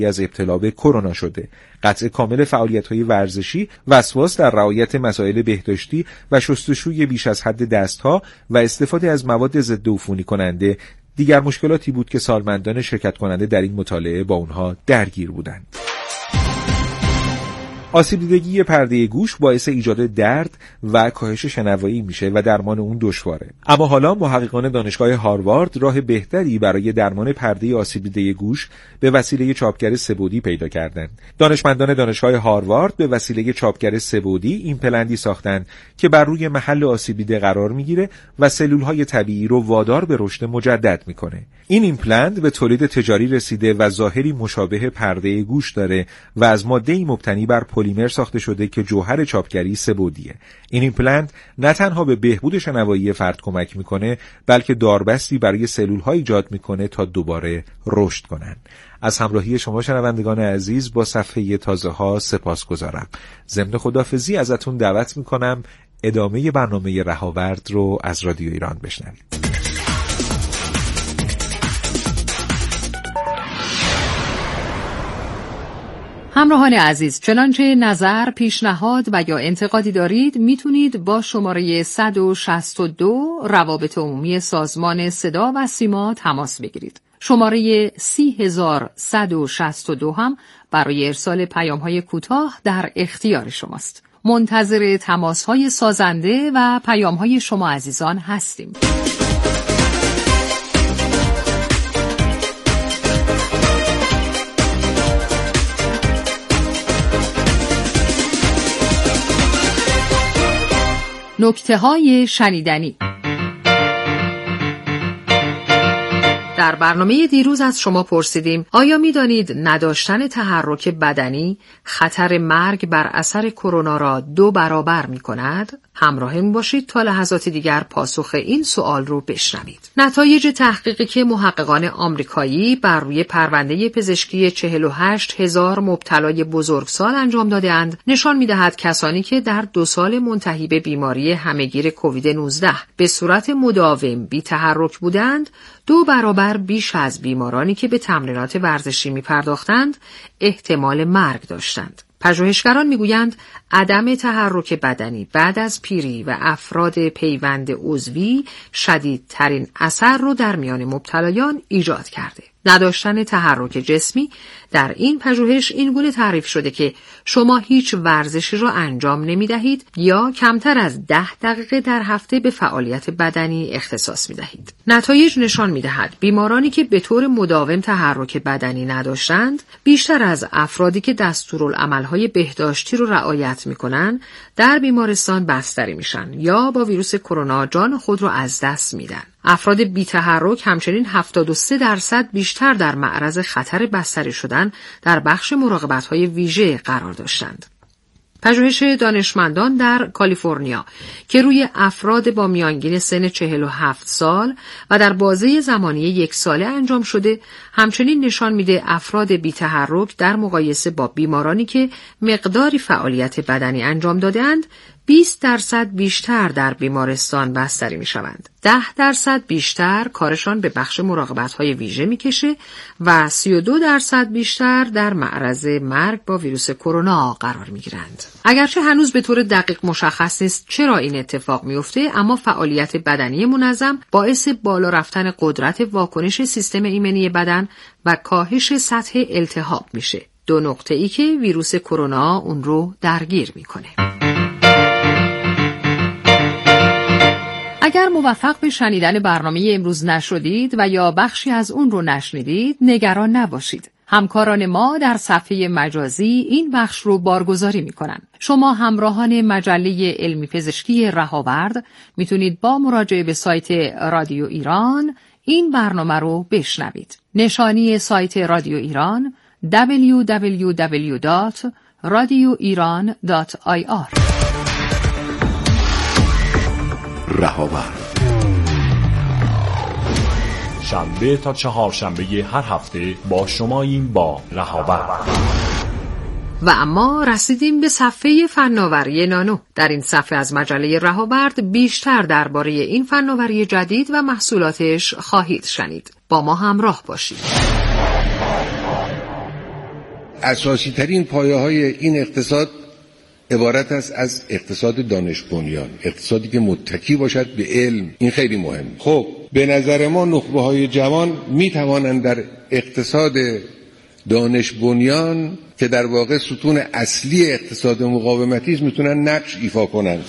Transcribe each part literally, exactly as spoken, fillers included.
از ابتلا به کرونا شده. قطع کامل فعالیت‌های ورزشی، وسواس در رعایت مسائل بهداشتی و شستشوی بیش از حد دست‌ها و استفاده از مواد ضد عفونی کننده دیگر مشکلاتی بود که سالمندان شرکت کننده در این مطالعه با اونها درگیر بودند. آسیب دیدگی پرده گوش باعث ایجاد درد و کاهش شنوایی میشه و درمان اون دشواره. اما حالا محققان دانشگاه هاروارد راه بهتری برای درمان پرده آسیب دیده گوش به وسیله چاپگر سه‌بعدی پیدا کردند. دانشمندان دانشگاه هاروارد به وسیله چاپگر سه‌بعدی ایمپلنتی ساختند که بر روی محل آسیب دیده قرار میگیره و سلولهای طبیعی رو وادار به رشد مجدد میکنه. این ایمپلنت به تولید تجاری رسیده و ظاهری مشابه پرده گوش داره و از ماده‌ای مبتنی بر پلیمر ساخته شده که جوهر چاپگری سه‌بعدیه. این ایمپلنت نه تنها به بهبود شنوایی فرد کمک میکنه، بلکه داربستی برای سلول‌ها ایجاد میکنه تا دوباره رشد کنن. از همراهی شما شنوندگان عزیز با صفحه تازه‌ها سپاسگزارم. ضمن خداحافظی ازتون دعوت میکنم ادامه برنامه رهاورد رو از رادیو ایران بشنوید. همراهان عزیز، چنانچه نظر، پیشنهاد و یا انتقادی دارید میتونید با شماره صد و شصت و دو روابط عمومی سازمان صدا و سیما تماس بگیرید. شماره سی هزار صد و شصت و دو هم برای ارسال پیام‌های کوتاه در اختیار شماست. منتظر تماس‌های سازنده و پیام‌های شما عزیزان هستیم. نکته‌های شنیدنی. در برنامه دیروز از شما پرسیدیم آیا می‌دانید نداشتن تحرک بدنی خطر مرگ بر اثر کرونا را دو برابر می‌کند؟ همراهمون باشید تا لحظات دیگر پاسخ این سوال رو بشنوید. نتایج تحقیقی که محققان آمریکایی بر روی پرونده پزشکی چهل و هشت هزار مبتلای بزرگسال انجام داده‌اند نشان می‌دهد کسانی که در دو سال منتهی به بیماری همهگیر کووید نوزده به صورت مداوم بی تحرک بودند، دو برابر بیش از بیمارانی که به تمرینات ورزشی می‌پرداختند احتمال مرگ داشتند. پژوهشگران میگویند عدم تحرک بدنی بعد از پیری و افراد پیوند عضوی شدیدترین اثر رو در میان مبتلایان ایجاد کرده. نداشتن تحرک جسمی در این پژوهش این گونه تعریف شده که شما هیچ ورزشی را انجام نمی دهید یا کمتر از ده دقیقه در هفته به فعالیت بدنی اختصاص می دهید. نتایج نشان می دهد بیمارانی که به طور مداوم تحرک بدنی نداشتند بیشتر از افرادی که دستورالعملهای بهداشتی رو رعایت می کنند در بیمارستان بستری میشن یا با ویروس کرونا جان خود را از دست میدن. افراد بی تحرک همچنین هفتاد و سه درصد بیشتر در معرض خطر بستری شدن در بخش مراقبت‌های ویژه قرار داشتند. پژوهش دانشمندان در کالیفرنیا که روی افراد با میانگین سن چهل و هفت سال و در بازه زمانی یک ساله انجام شده همچنین نشان میده افراد بی تحرک در مقایسه با بیمارانی که مقداری فعالیت بدنی انجام دادند بیست درصد بیشتر در بیمارستان بستری می شوند. ده درصد بیشتر کارشان به بخش مراقبت‌های ویژه می کشه و سی و دو درصد بیشتر در معرض مرگ با ویروس کرونا قرار می گیرند. اگرچه هنوز به طور دقیق مشخص نیست چرا این اتفاق می افته، اما فعالیت بدنی منظم باعث بالا رفتن قدرت واکنش سیستم ایمنی بدن و کاهش سطح التهاب میشه. دو نقطه ای که ویروس کرونا اون رو درگیر میکنه. اگر موفق به شنیدن برنامه امروز نشدید و یا بخشی از اون رو نشنیدید، نگران نباشید. همکاران ما در صفحه مجازی این بخش رو بارگذاری میکنن. شما همراهان مجله علمی پزشکی رهاورد میتونید با مراجعه به سایت رادیو ایران این برنامه رو بشنوید. نشانی سایت رادیو ایران دبلیو دبلیو دبلیو دات رادیو ایران دات آی آر. رهاورد شنبه تا چهارشنبه هر هفته با شماییم با رهاورد. و اما رسیدیم به صفحه فناوری نانو. در این صفحه از مجله رهاورد بیشتر درباره این فناوری جدید و محصولاتش خواهید شنید. با ما همراه باشید. اساسی ترین پایه های این اقتصاد عبارت است از اقتصاد دانش بنیان، اقتصادی که متکی باشد به علم. این خیلی مهم. خب به نظر ما نخبه های جوان می توانند در اقتصاد دانش بنیان که در واقع ستون اصلی اقتصاد مقاومتی است میتونن نقش ایفا کنند.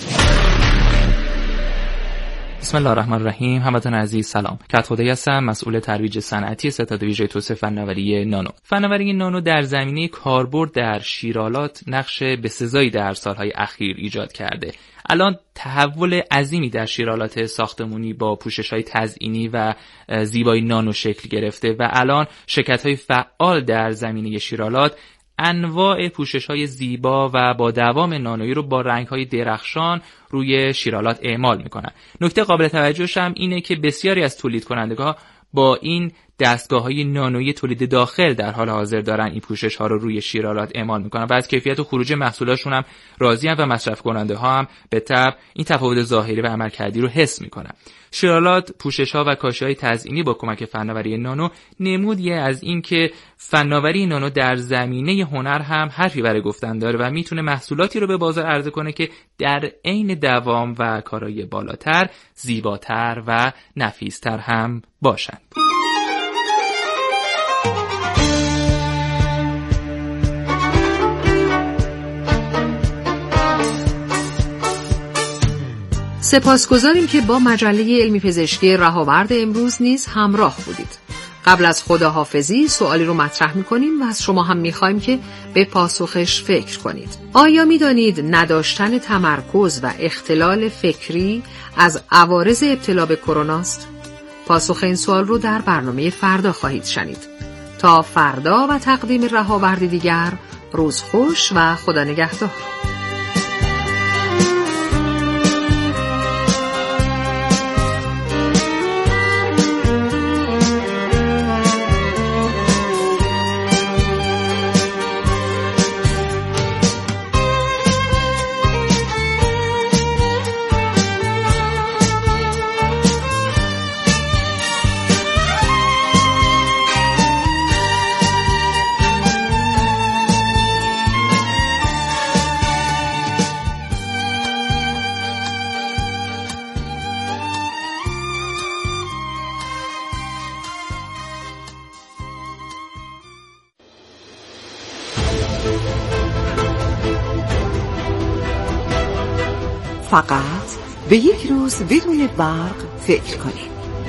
بسم الله الرحمن الرحیم. هموطنان عزیز سلام. کدخدایی هستم، مسئول ترویج صنعتی ستاد ویژه توسعه فناوری نانو. فناوری نانو در زمینه کاربرد در شیرالات نقش بسزایی در سالهای اخیر ایجاد کرده. الان تحول عظیمی در شیرالات ساختمانی با پوشش‌های تزئینی و زیبایی نانو شکل گرفته و الان شرکت‌های فعال در زمینه شیرالات انواع پوشش‌های زیبا و با دوام نانویی رو با رنگ‌های درخشان روی شیرالات اعمال می‌کنن. نکته قابل توجهش هم اینه که بسیاری از تولید کنندگان با این دستگاه‌های نانویی تولید داخل در حال حاضر دارن این پوشش‌ها رو روی شیرالات اعمال می‌کنن و از کیفیت و خروج محصولاتشون هم راضی‌ان و مصرف کننده‌ها هم به طبع این تفاوت ظاهری و عملکردی رو حس می‌کنن. شیرالات، پوشش‌ها و کاشی‌های تزئینی با کمک فناوری نانو نمودیه از این که فناوری نانو در زمینه هنر هم حرفی برای گفتن داره و میتونه محصولاتی رو به بازار عرضه کنه که در عین دوام و کارایی بالاتر، زیباتر و نفیستر هم باشند. سپاسگزاریم که با مجله علمی پزشکی رهاورد امروز نیز همراه بودید. قبل از خداحافظی سوالی رو مطرح می‌کنیم و از شما هم می‌خوایم که به پاسخش فکر کنید. آیا می‌دانید نداشتن تمرکز و اختلال فکری از عوارض ابتلا به کرونا است؟ پاسخ این سوال رو در برنامه فردا خواهید شنید. تا فردا و تقدیم رهاوردی دیگر، روز خوش و خدا نگهدار. فقط به یک روز بدون برق فکر کنید.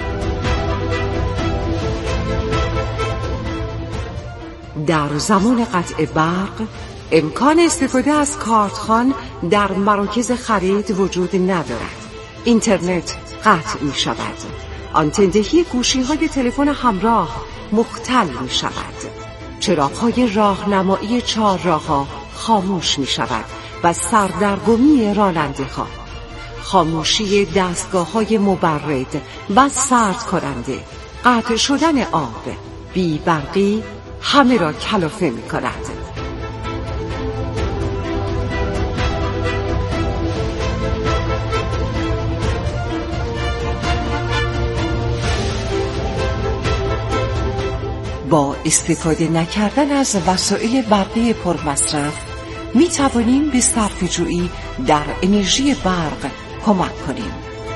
در زمان قطع برق امکان استفاده از کارتخوان در مراکز خرید وجود ندارد. اینترنت قطع می شود. آنتندهی گوشی های تلفن همراه مختل می شود. چراغ‌های راهنمایی چهارراه‌ها خاموش می شود و سردرگمی راننده‌ها. خاموشی دستگاه‌های مبرد و سرد کننده، قطع شدن آب، بی برقی همه را کلافه می کند. با استفاده نکردن از وسایل برقی پرمصرف می توانیم به صرفه‌جویی در انرژی برق کمک کنیم.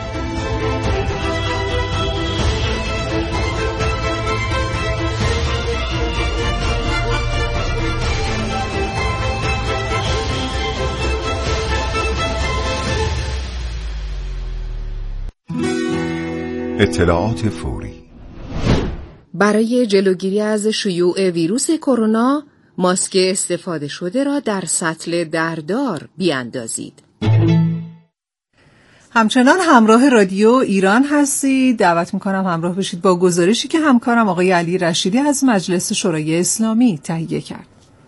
اطلاعات فوری. برای جلوگیری از شیوع ویروس کرونا، ماسک استفاده شده را در سطل دردار بیاندازید. همچنان همراه رادیو ایران هستید. دعوت میکنم همراه بشید با گزارشی که همکارم آقای علی رشیدی از مجلس شورای اسلامی تهیه کرد.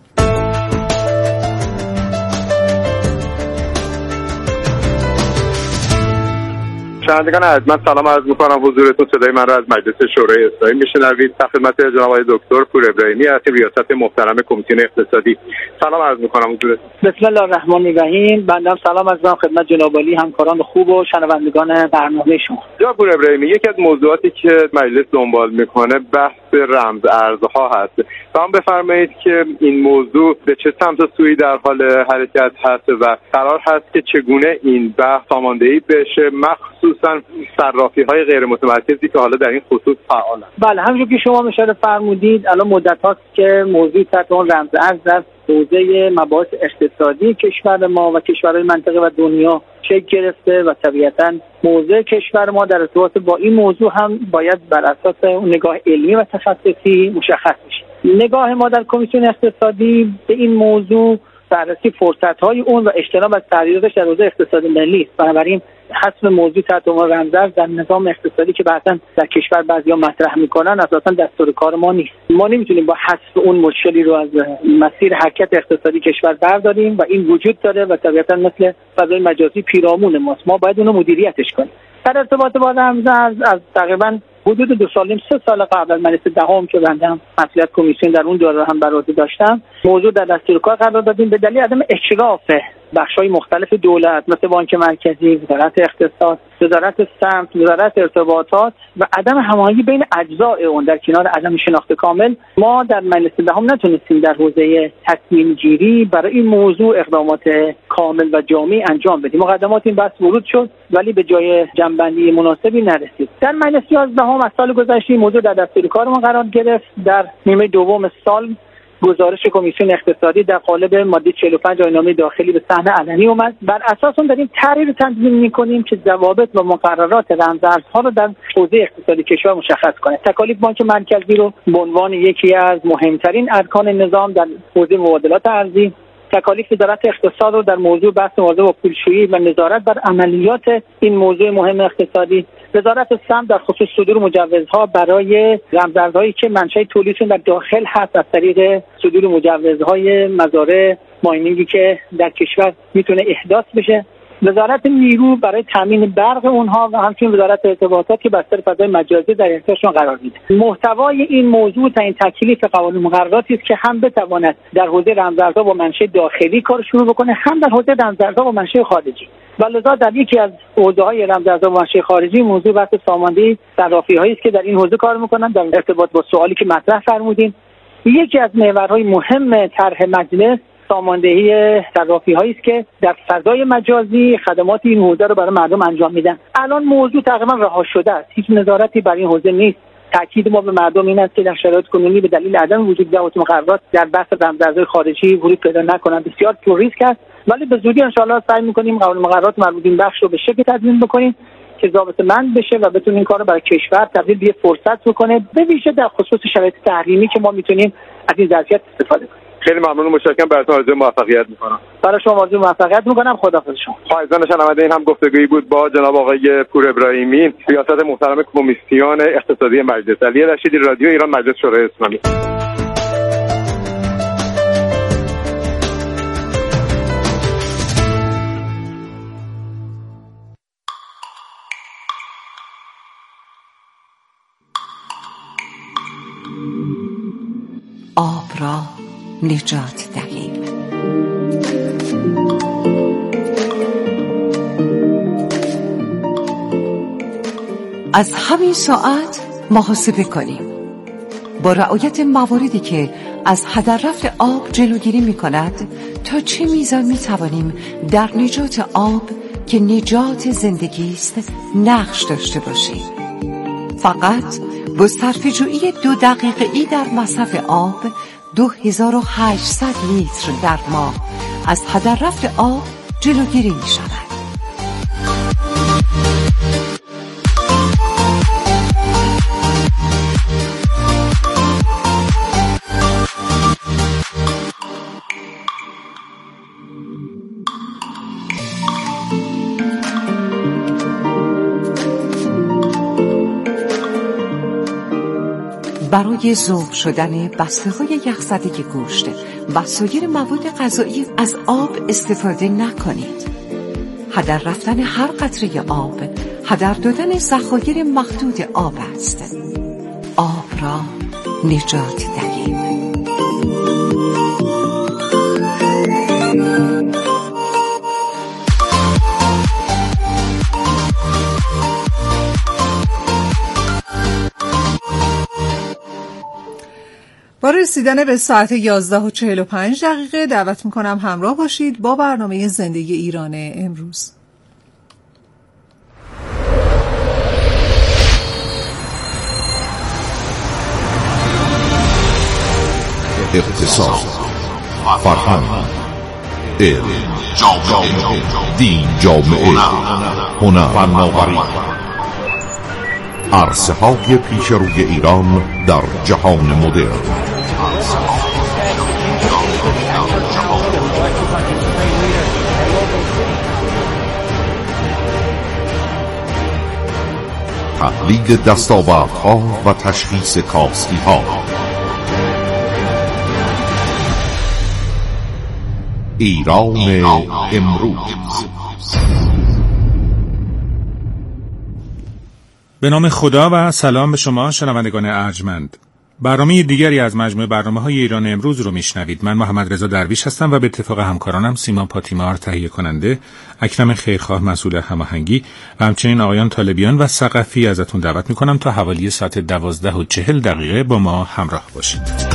شنوندگان عزیز، من سلام عرض می‌کنم حضورتون. صدای من را از مجلس شورای اسلامی میشنوید. در خدمت جناب آقای دکتر پور ابراهیمی هستیم، ریاست محترم کمیسیون اقتصادی. سلام عرض می‌کنم حضورتون. بسم الله الرحمن الرحیم. بنده سلام عرض می‌کنم خدمت جناب عالی، همکاران خوب و شنوندگان برنامه شما. جناب پور ابراهیمی، یکی از موضوعاتی که مجلس دنبال می‌کنه بحث رمز ارزها هست. و هم بفرمایید که این موضوع به چه سمت و سوی در حال حرکت هست و قرار هست که چگونه این بحث ساماندهی بشه، مخصوصا صرافی‌های غیر متمرکزی که حالا در این خصوص فعالن. بله، همونجور که شما اشاره فرمودید الان مدت هاست که موضوع تحت اون رمز ارز در حوزه مباحث اقتصادی کشور ما و کشورهای منطقه و دنیا شکل گرفته و طبیعتاً موضوع کشور ما در ارتباط با این موضوع هم باید بر اساس نگاه علمی و تخصصی مشخص بشه. نگاه ما در کمیسیون اقتصادی به این موضوع بررسی فرصت‌های اون و اجتناب از تغییراتش در حوزه اقتصاد ملی است. بنابراین حذف موضوع تحت عنوان رمزارز در نظام اقتصادی که بعضا در کشور بعضیا مطرح میکنن اساسا دستور کار ما نیست. ما نمیتونیم با حذف اون مشکلی رو از مسیر حرکت اقتصادی کشور برداریم و این وجود داره و طبیعتا مثل فضای مجازی پیرامون ماست. ما باید اونو مدیریتش کنیم. در ارتباط با رمزارز از تقریبا حدود دو سال نیم سه سال قبل از مجلس دهم که بنده مسئولیت کمیسیون در اون دوره هم بر عهده داشتم موضوع در دستور کار قرار دادیم به دلیل عدم اشراف بخش‌های مختلف دولت مثل بانک مرکزی، وزارت اقتصاد، وزارت سمت، وزارت ارتباطات و عدم هماهنگی بین اجزای اون در کنار عدم شناخت کامل ما در مجلس دهم نتونستیم در حوزه تصمیم گیری برای این موضوع اقدامات کامل و جامع انجام بدیم. مقدمات این بحث ورود شد ولی به جای جنبندی مناسبی نرسید. در مجلس یازدهم از سال گذشته موضوع در دستور کار ما قرار گرفت. در نیمه دوم سال گزارش کمیسیون اقتصادی در قالب ماده چهل و پنج آیین‌نامه داخلی به صحنه علنی اومد. بر اساس اون داریم طرحی رو تنظیم می‌کنیم که ضوابط و مقررات رمزارزها رو در حوزه اقتصادی کشور مشخص کنه. تکالیف بانک مرکزی رو به عنوان یکی از مهمترین ارکان نظام در حوزه مبادلات ارزی، تکالیف وزارت اقتصاد رو در موضوع بحث مواظب با پولشویی و نظارت بر عملیات این موضوع مهم اقتصادی، وزارت سمت در خصوص صدور مجوزها برای رمزارزهایی که منشأ تولیدشون در داخل هست از طریق صدور مجوزهای مزارع ماینینگی که در کشور میتونه احداث بشه، وزارت نیرو برای تامین برق اونها و همچنین وزارت ارتباطات که بستر فضای مجازی در اختیارشون قرار میده. محتوای این موضوع تعیین تکلیف قوانین مقرراتی است که هم بتواند در حوزه رمزارزها با منشأ داخلی کار شروع بکنه، هم در حوزه رمزارزها با منشأ خارجی. ولذا در یکی از حوزه‌های رمزارزها با منشأ خارجی موضوع بحث ساماندهی صرافی‌هایی است که در این حوزه کار می‌کنند. در ارتباط با سوالی که مطرح فرمودین، یکی از محورهای مهم طرح مجلس ساماندهی صرافی‌هایی است که در فضای مجازی خدمات این حوزه رو برای مردم انجام میدن. الان موضوع تقریبا رها شده است. هیچ نظارتی بر این حوزه نیست. تاکید ما به مردم این است که در شرایط کنونی به دلیل عدم وجود ضوابط مقررات در بحث رمزارزهای خارجی ورود پیدا نکنند. بسیار پر ریسک است، ولی به زودی ان شاءالله سعی می‌کنیم قوانین مقررات مربوط این بخش رو به شکلی تدوین بکنیم که ضابطه‌مند بشه و بتونه این کار رو برای کشور تبدیل به فرصت بکنه، به ویژه در خصوص شرایط تحریمی که ما میتونیم از این ظرفیت استفاده کنیم. خیلی ممنون و متشکرم. براتون آرزوی موفقیت میکنم. برای شما آرزوی موفقیت میکنم. خداحافظ شما. پایزان شنونده، این هم گفتگویی بود با جناب آقای پور ابراهیمی، ریاست محترم کمیسیون اقتصادی مجلس. علی رشیدی، رادیو ایران، مجلس شورای اسلامی. آب را نجات دهیم. از همین ساعت محاسبه کنیم با رعایت مواردی که از هدر رفت آب جلوگیری می کند تا چه میزان می توانیم در نجات آب که نجات زندگی است نقش داشته باشیم. فقط با صرفه‌جویی دو دقیقه‌ای در مصرف آب دو هزار و هشتصد لیتر در ماه از هدر رفت آب جلوگیری می شود. برای ذوب شدن بسته‌های یخزده گوشت و سایر مواد غذایی از آب استفاده نکنید. هدر رفتن هر قطره آب هدر دادن ذخایر محدود آب است. آب را نجات دهیم. با رسیدن به ساعت یازده و چهل و پنج دقیقه دعوت میکنم همراه باشید با برنامه زندگی ایران امروز. اقتصاد، فرهنگ، علم، جامعه، دین، جامعه، هنر، فناوری، عرصه‌های پیش روی ایران در جهان مدرن. تحلیل دستاوردها و تشخیص کاسی‌ها. ایران امروز. به نام خدا و سلام به شما شنوندگان ارجمند. برنامه دیگری از مجموعه برنامه‌های ایران امروز رو میشنوید. من محمد رضا درویش هستم و به اتفاق همکارانم سیمان پاتیمار تهیه کننده، اکرم خیرخواه مسئول هماهنگی و همچنین آقایان طالبیان و ثقفی ازتون دعوت میکنم تا حوالی ساعت دوازده و چهل دقیقه با ما همراه باشید.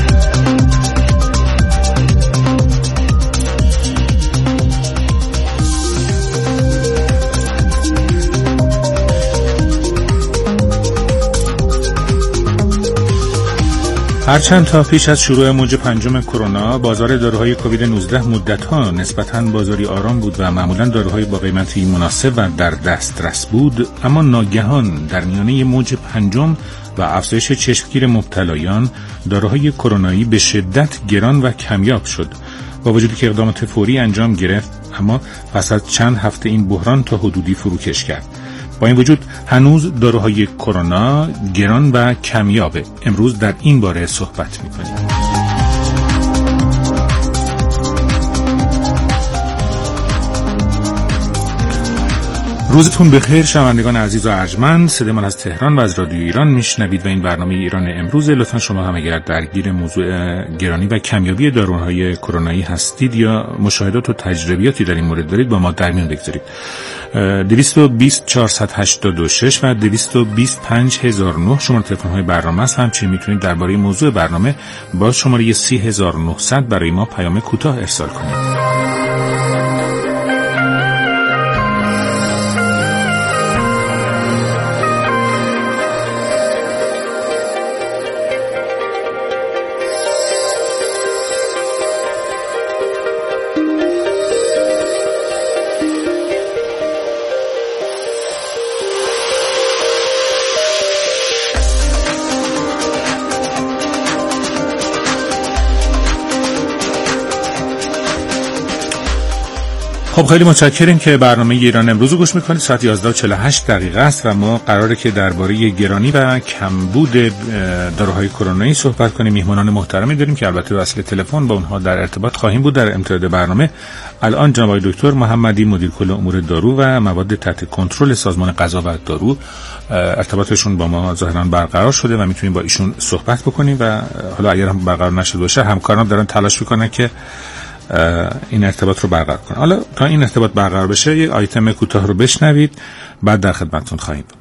هرچند تا پیش از شروع موج پنجم کرونا بازار داروهای کووید نوزده مدت‌ها نسبتاً بازاری آرام بود و معمولاً داروهای با قیمتی مناسب و در دسترس بود، اما ناگهان در میانه موج پنجم و افزایش چشمگیر مبتلایان داروهای کرونایی به شدت گران و کمیاب شد. با وجودی که اقدامات فوری انجام گرفت، اما پس از چند هفته این بحران تا حدودی فروکش کرد. با این وجود هنوز داروهای کرونا گران و کمیابه. امروز در این باره صحبت می‌کنیم. روزتون بخیر شنوندگان عزیز و ارجمند. صدای من از تهران و از رادیو ایران میشنوید و این برنامه ایران امروز. لطفا شما هم اگر درگیر موضوع گرانی و کمیابی داروهای کرونایی هستید یا مشاهدات و تجربیاتی در این مورد دارید با ما در میون بگذارید. دویست و بیست چهارصد و هشتاد و شش و دویست و بیست پنج هزار و نه شماره تلفن های برنامه است. همچنین میتونید درباره موضوع برنامه با شماره سی هزار و نهصد برای ما پیام کوتاه ارسال کنید. خب خیلی متشکریم که برنامه ایران امروز رو گوش میکنید. ساعت یازده و چهل و هشت دقیقه است و ما قراره که درباره گرانی و کمبود داروهای کرونایی صحبت کنیم. میهمانان محترمی داریم که البته وسیله تلفن با اونها در ارتباط خواهیم بود در امتداد برنامه. الان جناب آقای دکتر محمدی مدیر کل امور دارو و مواد تحت کنترل سازمان غذا و دارو ارتباطشون با ما ظاهرا برقرار شده و میتونیم با ایشون صحبت بکنیم و حالا اگر هم برقرار نشده باشه همکاران دارن تلاش میکنن که این ارتباط رو برقرار کنه. حالا تا این ارتباط برقرار بشه یک آیتم کوتاه رو بشنوید، بعد در خدمتتون خواهیم بود.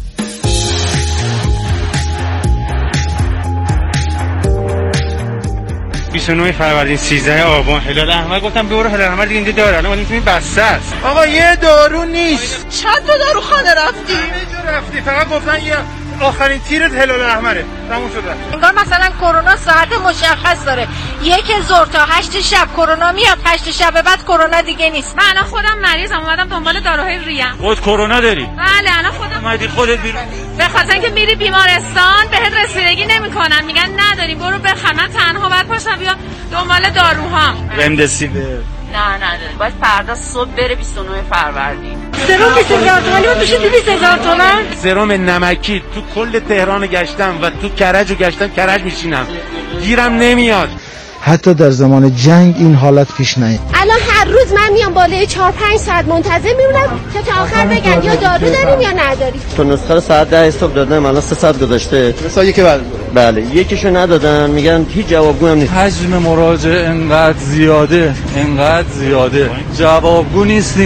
بیست و نه فروردین سیزده آبان هلال احمر گفتم برو هلال احمر دیگه اینجا داره، الان این بسته است. آقا یه دارو نیست. چند تا داروخانه رفتی؟ همه جا رفتی، فقط گفتن یه آخرین تیرت هلال احمره. تموم شد. انگار مثلا کرونا ساعت مشخص داره. یک ظهر تا هشت شب کرونا میاد، هشت شب بعد کرونا دیگه نیست. من الان خودم مریضم، اومدم دنبال داروهای ریم. خود کرونا داری؟ بله الان خودم. اومدی خودت بیرون. به خاطر اینکه میری بیمارستان بهت رسیدگی نمیکنن، میگن نداریم برو بخر. من تنها بعد پاشم بیام دنبال داروهام. رمدسیویر نه نداره، باید فردا صبح بره بیست و نه فروردین. سرم بیست هزار تومانی بود میشه بیست هزار تومان. سرم نمکی تو کل تهران گشتم و تو کرج گشتم، کرج میشینم گیرم نمیاد. حتی در زمان جنگ این حالت پیش نیامد. الان هر روز من میام بالای چهار پنج ساعت منتظر میمونم که تا آخر بگن یا دارو داریم یا نداریم. تو نسخه ساعت ده صبح دادم، الان سه ساعت گذشته. مثلا یکی بعد بله یکیشو ندادن، میگن هیچ جوابگو هم نیست. حجم مراجعه انقدر زیاده انقدر زیاده جوابگو نیستیم.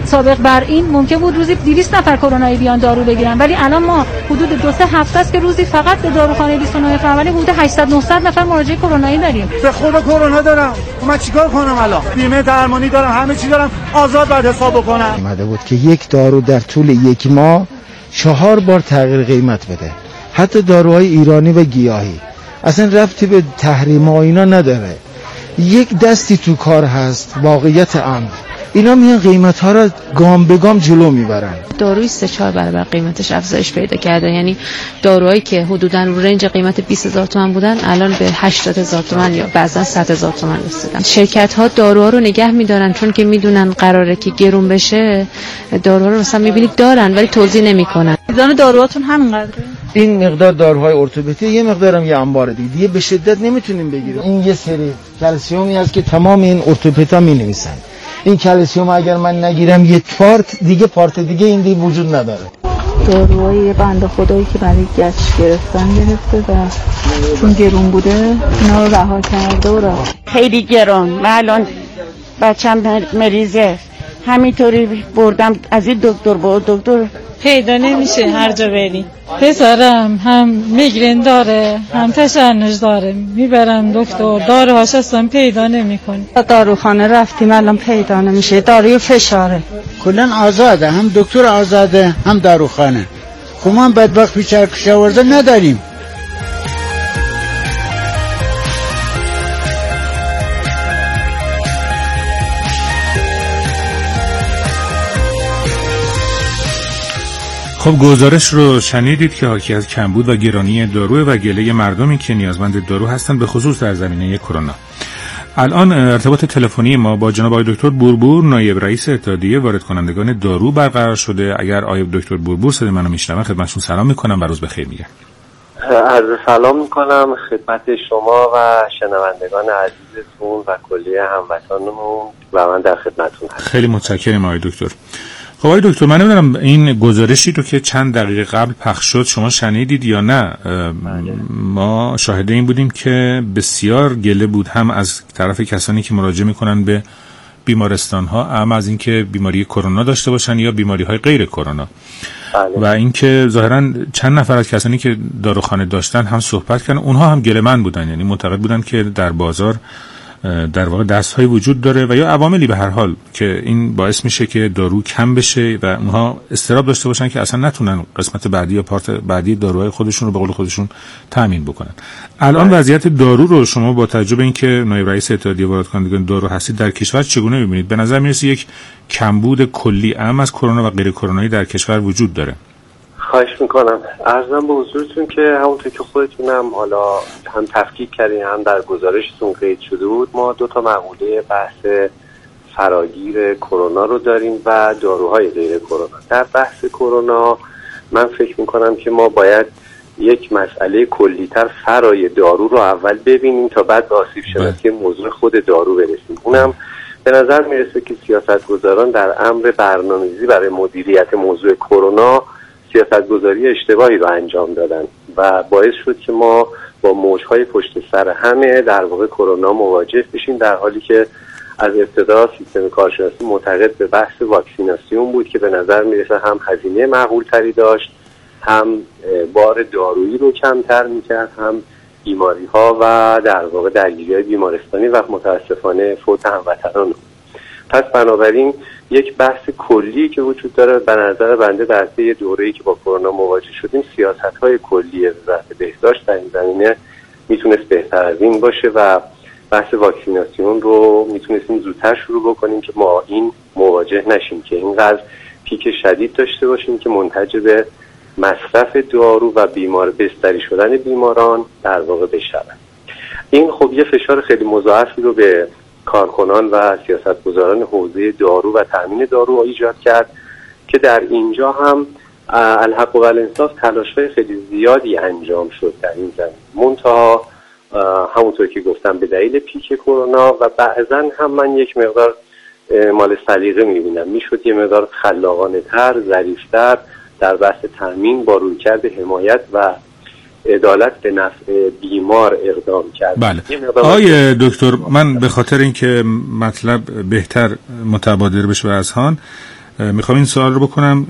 سابق بر این ممکن بود روزی دویست نفر کرونایی بیان دارو بگیرن، ولی الان ما حدود دو سه هفته است که روزی فقط به داروخانه بیست و نه فروردین حدود هشتصد نهصد نفر مراجعه کرونایی داریم. به خدا کرونا دارم، من چیکار کنم الان؟ بیمه درمانی دارم، همه چی دارم، آزاد بعد حساب بکنم. اومده بود که یک دارو در طول یک ماه چهار بار تغییر قیمت بده، حتی داروهای ایرانی و گیاهی. اصلا ربطی به تحریم ها اینا نداره، یک دستی تو کار هست، واقعیت امر. اینا میان قیمت ها را گام به گام جلو میبرن. داروی سه چهار برابر قیمتش افزایش پیدا کرده، یعنی داروهایی که حدوداً رو رنج قیمت بیست هزار تومان بودن الان به هشتاد هزار تومان یا بعضا صد هزار تومان رسیدن. شرکت ها داروها رو نگه میدارن چون که میدونن قراره که گرون بشه. داروها رو مثلا میبینید دارن ولی توزیع نمیکنن. میزان داروهاتون همینقدره؟ این مقدار داروهای ارتوپدی، یه مقدارم یه انبار دیگه دیگه به شدت نمیتونیم بگیریم. این یه سری کلسیومی هست که تمام این ارتوپدا مینویسن. این کلسیوم اگر من نگیرم یک پارت دیگه پارت دیگه این دیگه وجود نداره. داروهای بنده خدایی که برای گچ گرفتن گرفته و چون گرون بوده اینا رو رها کرده و رها. خیلی گران. من الان بچم مریضه، همینطوری بردم از این دکتر با دکتر پیدا نمیشه هر جا بری. پسرم هم میگرن داره هم تشنج داره، میبرن دکتر داروهاش اصلا پیدا نمیکنه. داروخانه رفتیم الان پیدا نمیشه، داروی فشاره. کلا آزاده، هم دکتر آزاده هم داروخانه. خب ما بدبخت بیچاره کشاورزه نداریم. خب گزارش رو شنیدید که حاکی از کمبود و گرانی دارو و گله مردمی که نیازمند دارو هستند به خصوص در زمینه کرونا. الان ارتباط تلفنی ما با جناب آقای دکتر بوربور نایب رئیس اتحادیه وارد کنندگان دارو برقرار شده. اگر آقای دکتر بوربور صدای منو میشنون خدمتشون سلام میکنم و روز بخیر میگم. عرض سلام میکنم خدمت شما و شنوندگان عزیزتون و کلیه هموطنمون و من در خدمتتون هستم. خیلی متشکرم آقای دکتر. خب آقای دکتر من نمیدونم این گزارشی رو که چند دقیقه قبل پخش شد شما شنیدید یا نه؟ ما شاهد این بودیم که بسیار گله بود هم از طرف کسانی که مراجعه میکنن به بیمارستان ها، هم از اینکه بیماری کرونا داشته باشن یا بیماری های غیر کرونا. بله. و اینکه ظاهرا چند نفر از کسانی که داروخانه داشتن هم صحبت کردن، اونها هم گله‌مند بودن، یعنی معتقد بودن که در بازار در واقع دست‌های وجود داره و یا عواملی به هر حال که این باعث میشه که دارو کم بشه و اونها استراب داشته باشن که اصلا نتونن قسمت بعدی یا پارت بعدی داروهای خودشون رو به قول خودشون تامین بکنن. الان وضعیت دارو رو شما با توجه به اینکه نایب رئیس اتحادیه وارد کنندگان دارو هستید در کشور چگونه می‌بینید؟ به نظر میرسه یک کمبود کلی عام از کرونا و غیر کرونایی در کشور وجود داره. خواهش میکنم. عرضم به حضورتون که همونطور که خودتونم حالا هم تفکیک کردین هم در گزارشتون قید شده بود، ما دو تا مقوله بحث فراگیر کرونا رو داریم و داروهای غیر کرونا. در بحث کرونا من فکر میکنم که ما باید یک مسئله کلی‌تر فرای دارو رو اول ببینیم تا بعد به آسیب شناسی موضوع خود دارو برسیم. اونم به نظر میرسه که سیاستگزاران در امر برنامه‌ریزی برای مدیریت موضوع کرونا سیاستگذاری اشتباهی رو انجام دادن و باعث شد که ما با موجهای پشت سر همه در واقع کرونا مواجه بشیم، در حالی که از ابتدا سیستم کارشناسی معتقد به بحث واکسیناسیون بود که به نظر میرسه هم هزینه معقول تری داشت، هم بار دارویی رو کمتر میکرد، هم بیماری ها و در واقع درگیری های بیمارستانی و متاسفانه فوت هموطنان. پس بنابراین یک بحث کلی که وجود داره به نظر بنده در طی دوره‌ای که با کرونا مواجه شدیم، سیاست‌های کلی وزارت بهداشت در این زمینه میتونست بهتر از این باشه و بحث واکسیناسیون رو میتونستیم زودتر شروع بکنیم که ما این مواجه نشیم که اینقدر پیک شدید داشته باشیم که منتج به مصرف دارو و بیمار بستری شدن بیماران در واقع بشود. این خب یه فشار خیلی مضاعفی رو به کارکنان و سیاستگزاران حوزه دارو و تامین دارو ایجاد کرد که در اینجا هم الحق و الانصاف تلاش‌های خیلی زیادی انجام شد در این زمینه، منتها همونطور که گفتم به دلیل پیک کرونا و بعضا هم من یک مقدار مال سلیقه می‌بینم میشد یه مقدار خلاقانه‌تر، ظریف‌تر در بحث تامین با رویکرد حمایت و عدالت به نفع بیمار اقدام کرد. بله. آقای دکتر من به خاطر اینکه مطلب بهتر متبادر بشه به اذهان میخوام این سوال رو بکنم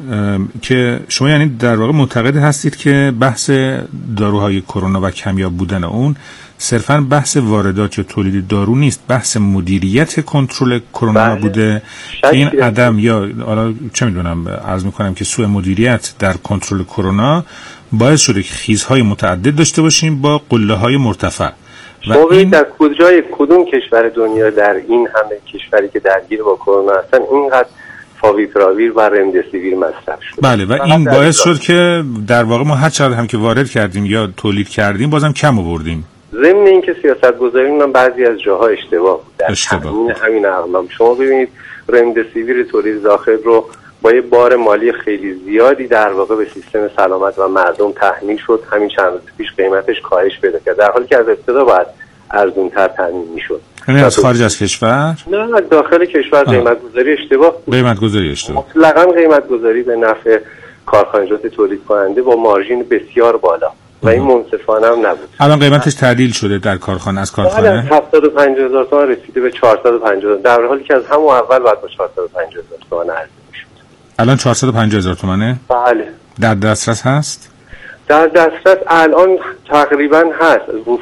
که شما یعنی در واقع معتقد هستید که بحث داروهای کرونا و کمیاب بودن اون صرفاً بحث واردات یا تولید دارو نیست، بحث مدیریت کنترل کرونا بوده که این عدم یا حالا چه میدونم عرض میکنم که سوء مدیریت در کنترل کرونا باعث شده که خیزهای متعدد داشته باشیم با قله‌های مرتفع. و این در کجای کدوم کشور دنیا در این همه کشوری که درگیر با کرونا هستن اینقدر فاویپراویر و رمدسیویر مصرف شد؟ بله و این باعث شد که در واقع ما هر چقدر هم که وارد کردیم یا تولید کردیم بازم کم آوردیم. ضمن اینکه سیاست‌گذاری من بعضی از جاها اشتباه بود در تامین همین اقلام. شما ببینید رمدسیویر تولید داخل رو با یه بار مالی خیلی زیادی در واقع به سیستم سلامت و مردم تحمیل شد، همین چند روز پیش قیمتش کاهش پیدا کرد در حالی که از ابتدا باید ارزان‌تر تامین می‌شد. یعنی از خارج از کشور؟ نه داخل کشور قیمت‌گذاری اشتباه بود. قیمت‌گذاری اشتباه. مطلقاً قیمت‌گذاری به نفع کارخانجات تولید کننده با مارژین بسیار بالا و این منصفانه هم نبود. الان قیمتش تعدیل شده در کارخانه از کارخانه؟ از هفتاد و پنج هزار تومان رسیده به چهارصد و پنجاه در حالی که از همون اول باید با چهارصد و پنجاه هزار تومان عرضه می‌شد. الان چهارصد و پنجاه هزار تومانه؟ بله. در دسترس هست؟ در دسترس الان تقریبا هست.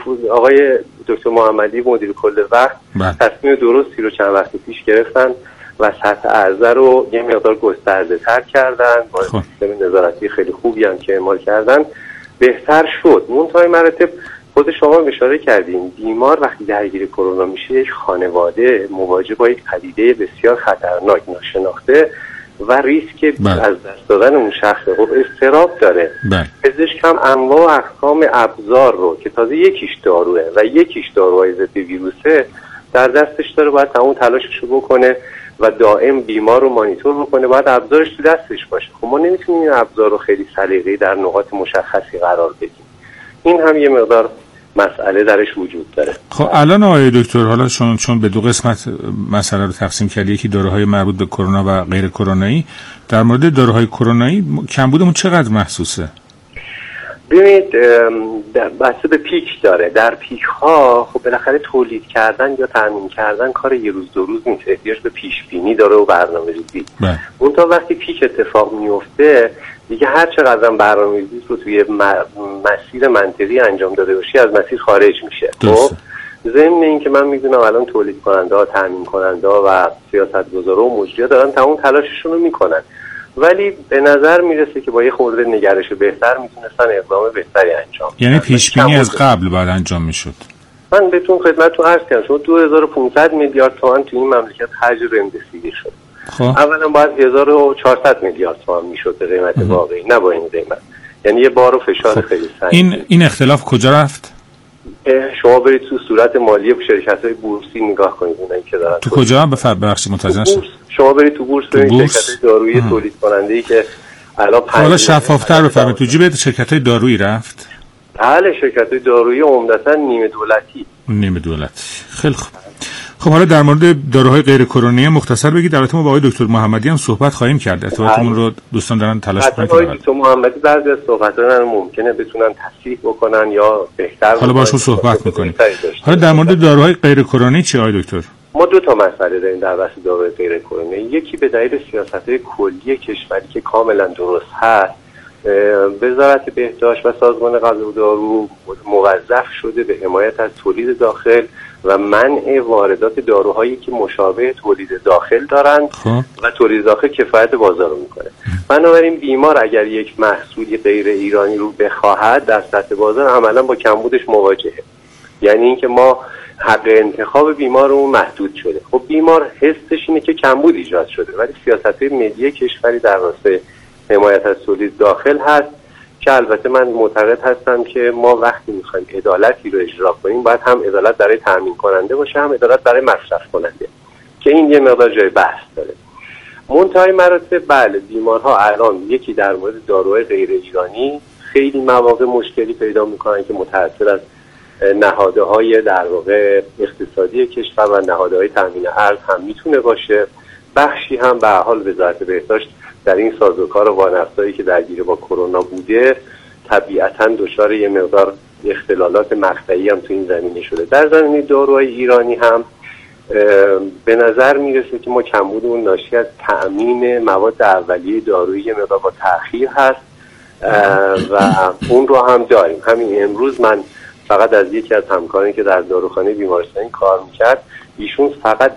آقای دکتر محمدی مدیر کل وقت تصمیم درستی رو چند وقت پیش گرفتن و سطح عرضه رو یه مقدار گسترده تر کردن با سیستم نظارتی خیلی خوبی هم که اعمال کردن بهتر شد. منتهای مراتب خود شما اشاره کردین بیمار وقتی درگیر کرونا میشه یک خانواده مواجه با یک پدیده بسیار خطرناک ناشناخته و ریسک از دست دادن اون شخص خب اضطراب داره. پزشک هم انواع و اقسام ابزار رو که تازه یکیش داروه و یکیش داروهای ضد ویروسه در دستش داره باید تمام تلاشش رو بکنه و دائم بیمار رو مانیتور بکنه، باید ابزارش تو دستش باشه. خب ما نمیتونیم این ابزار رو خیلی سلیقه‌ای در نقاط مشخصی قرار بدیم. این هم یه مقدار مسئله درش وجود داره. خب الان آقای دکتر حالا چون چون به دو قسمت مسئله رو تقسیم کردی، یکی داروهای مربوط به کرونا و غیر کرونایی، در مورد داروهای کرونایی کمبودمون چقدر محسوسه؟ ببینید بحث به پیک داره. در پیک ها خب بالاخره تولید کردن یا تامین کردن کار یه روز دو روز نیست، احتیاج به پیش بینی داره و برنامه‌ریزی. اون تا وقتی پیک اتفاق میفته دیگه هر چقدر برنامه‌ریزی رو توی مسیر منطقی انجام داده باشی از مسیر خارج میشه. خب ضمن اینکه من میدونم الان تولید کننده ها، تامین کننده ها و سیاستگزارا و مجری‌ها دارن تمام تلاششون رو میکنن، ولی به نظر میرسه که با یه خورده نگرش بهتر میتونستن اقدام بهتری انجام. یعنی پیش بینی از قبل بعد انجام میشد. من بهتون خدمتتون عرض کردم شما دو هزار و پانصد میلیارد تومان تو این مملکت خرج رمدسیویر شد. خب اولا باید هزار و چهارصد میلیارد تومان میشد به قیمت واقعی، نه با این قیمت. یعنی یه بار و فشار خب. خیلی سنگین. این این اختلاف کجا رفت؟ شما برید تو صورت مالی شرکت‌های بورسی نگاه کنید اونایی که دارن. تو کجا ببخشید متوجه نشدم. شما برید تو بورس ببینید شرکت‌های دارویی تولید کننده‌ای که الان حالا شفافتر بفهمید تو جیب شرکت‌های دارویی رفت؟ بله شرکت‌های دارویی عمدتاً نیمه دولتی. نیمه دولتی. خیلی خوب. خب حالا در مورد داروهای غیر کرونایی مختصر بگید. البته ما با آقای دکتر محمدی هم صحبت خواهیم کرد. ارتباطمون رو دوستان دارن تلاش می‌کنن. آقای دکتر محمدی بعضی از صحبت‌ها ممکنه بتونن تصحیح بکنن یا بهتر حالا باشون صحبت می‌کنیم. حالا در مورد داروهای غیر کرونایی چی آقای دکتر؟ ما دو تا مسئله داریم در بحث داروهای غیر کرونایی. یکی به دلیل سیاست‌های کلی کشوری که کاملا درست هست، وزارت بهداشت و سازمان غذا و دارو موظف شده به حمایت از تولید داخل و منع واردات داروهایی که مشابه تولید داخل دارند و تولید داخل کفایت بازار رو میکنه. بنابراین بیمار اگر یک محصولی غیر ایرانی رو بخواهد در سطح بازار عملا با کمبودش مواجهه. یعنی اینکه ما حق انتخاب بیمارمون محدود شده. خب بیمار حسش اینه که کمبود ایجاد شده، ولی سیاست‌های ملی کشوری در راستای حمایت از تولید داخل هست که البته من معتقد هستم که ما وقتی میخوایم عدالتی رو اجرا کنیم باید هم عدالت برای تامین کننده باشه هم عدالت برای مصرف کننده که این یه مقدار جای بحث داره. منتهای مراتب بله بیمارها الان یکی در مورد داروهای غیر ایرانی خیلی مواقع مشکلی پیدا میکنن که متأثر از نهادهای در واقع اقتصادی کشور و نهادهای تامین ارز هم میتونه باشه. بخشی هم به حال وزارت بهداشت در این سازوکار و وانفسایی که درگیر با کرونا بوده طبیعتاً دچار یه مقدار اختلالات مقطعی هم تو این زمینه شده. در زمینه داروهای ایرانی هم به نظر میرسه که ما کمبود اون ناشی از تأمین مواد اولیه دارویی یه مقدار با تأخیر هست و اون رو هم داریم. همین امروز من فقط از یکی از همکارانی که در داروخانه بیمارستانی کار میکرد، ایشون فقط